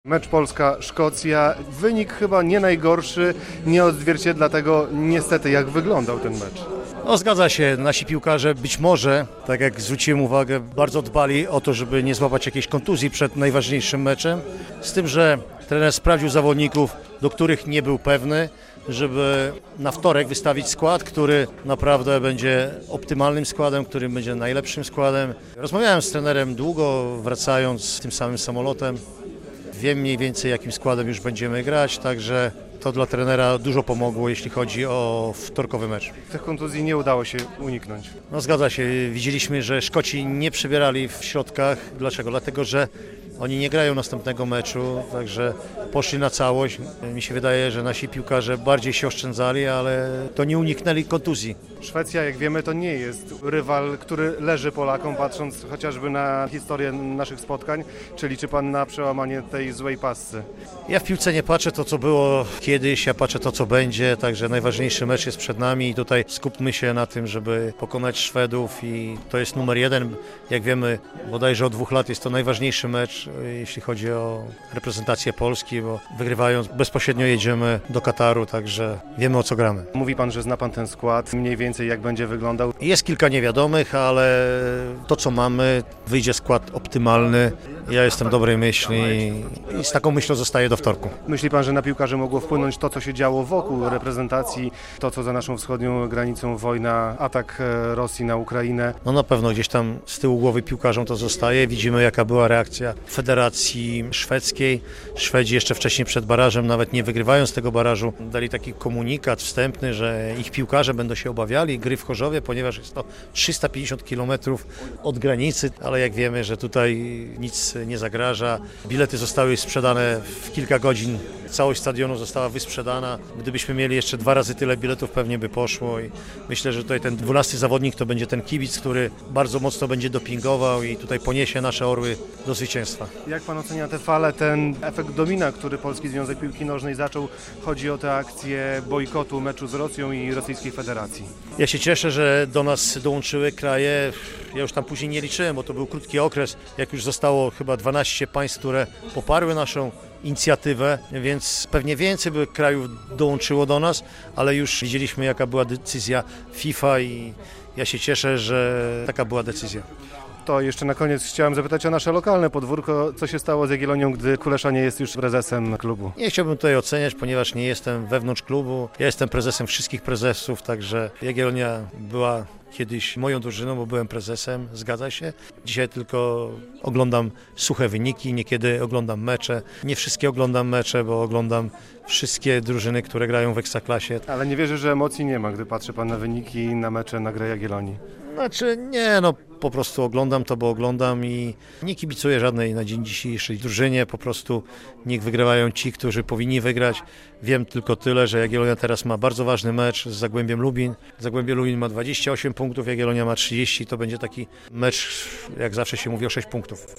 Mecz Polska-Szkocja, wynik chyba nie najgorszy, nie odzwierciedla tego niestety jak wyglądał ten mecz. No, zgadza się, nasi piłkarze być może, tak jak zwróciłem uwagę, bardzo dbali o to, żeby nie złapać jakiejś kontuzji przed najważniejszym meczem, z tym, że trener sprawdził zawodników, do których nie był pewny, żeby na wtorek wystawić skład, który naprawdę będzie optymalnym składem, który będzie najlepszym składem. Rozmawiałem z trenerem długo, wracając tym samym samolotem. Wiem mniej więcej, jakim składem już będziemy grać, także to dla trenera dużo pomogło, jeśli chodzi o wtorkowy mecz. Tych kontuzji nie udało się uniknąć. No zgadza się, widzieliśmy, że Szkoci nie przebierali w środkach. Dlaczego? Dlatego, że oni nie grają następnego meczu, także poszli na całość. Mi się wydaje, że nasi piłkarze bardziej się oszczędzali, ale to nie uniknęli kontuzji. Szwecja, jak wiemy, to nie jest rywal, który leży Polakom, patrząc chociażby na historię naszych spotkań. Czy liczy Pan na przełamanie tej złej pasy? Ja w piłce nie patrzę to, co było kiedyś, ja patrzę to, co będzie, także najważniejszy mecz jest przed nami i tutaj skupmy się na tym, żeby pokonać Szwedów i to jest numer jeden. Jak wiemy, bodajże od 2 lat jest to najważniejszy mecz, jeśli chodzi o reprezentację Polski, bo wygrywając bezpośrednio jedziemy do Kataru, także wiemy, o co gramy. Mówi Pan, że zna Pan ten skład, mniej więcej jak będzie wyglądał. Jest kilka niewiadomych, ale to, co mamy, wyjdzie skład optymalny. Ja jestem dobrej myśli i z taką myślą zostaję do wtorku. Myśli Pan, że na piłkarzy mogło wpłynąć to, co się działo wokół reprezentacji, to, co za naszą wschodnią granicą wojna, atak Rosji na Ukrainę? No na pewno gdzieś tam z tyłu głowy piłkarzom to zostaje. Widzimy, jaka była reakcja Federacji Szwedzkiej. Szwedzi jeszcze wcześniej przed barażem, nawet nie wygrywając tego barażu, dali taki komunikat wstępny, że ich piłkarze będą się obawiali gry w Chorzowie, ponieważ jest to 350 km od granicy, ale jak wiemy, że tutaj nic nie zagraża. Bilety zostały sprzedane w kilka godzin. Całość stadionu została wysprzedana. Gdybyśmy mieli jeszcze 2 razy tyle biletów, pewnie by poszło i myślę, że tutaj ten 12 zawodnik to będzie ten kibic, który bardzo mocno będzie dopingował i tutaj poniesie nasze orły do zwycięstwa. Jak Pan ocenia tę falę, ten efekt domina, który Polski Związek Piłki Nożnej zaczął? Chodzi o tę akcję bojkotu meczu z Rosją i Rosyjskiej Federacji. Ja się cieszę, że do nas dołączyły kraje. Ja już tam później nie liczyłem, bo to był krótki okres, jak już zostało chyba 12 państw, które poparły naszą inicjatywę, więc pewnie więcej by krajów dołączyło do nas, ale już widzieliśmy, jaka była decyzja FIFA i ja się cieszę, że taka była decyzja. To jeszcze na koniec chciałem zapytać o nasze lokalne podwórko. Co się stało z Jagiellonią, gdy Kulesza nie jest już prezesem klubu? Nie chciałbym tutaj oceniać, ponieważ nie jestem wewnątrz klubu. Ja jestem prezesem wszystkich prezesów, także Jagiellonia była kiedyś moją drużyną, bo byłem prezesem, zgadza się. Dzisiaj tylko oglądam suche wyniki, niekiedy oglądam mecze. Nie wszystkie oglądam mecze, bo oglądam wszystkie drużyny, które grają w Ekstraklasie. Ale nie wierzę, że emocji nie ma, gdy patrzy Pan na wyniki, na mecze, na grę Jagiellonii. Znaczy nie, no po prostu oglądam to, bo oglądam i nie kibicuję żadnej na dzień dzisiejszy drużynie, po prostu niech wygrywają ci, którzy powinni wygrać. Wiem tylko tyle, że Jagiellonia teraz ma bardzo ważny mecz z Zagłębiem Lubin. Zagłębie Lubin ma 28 punktów, Jagiellonia ma 30, to będzie taki mecz, jak zawsze się mówi, o 6 punktów.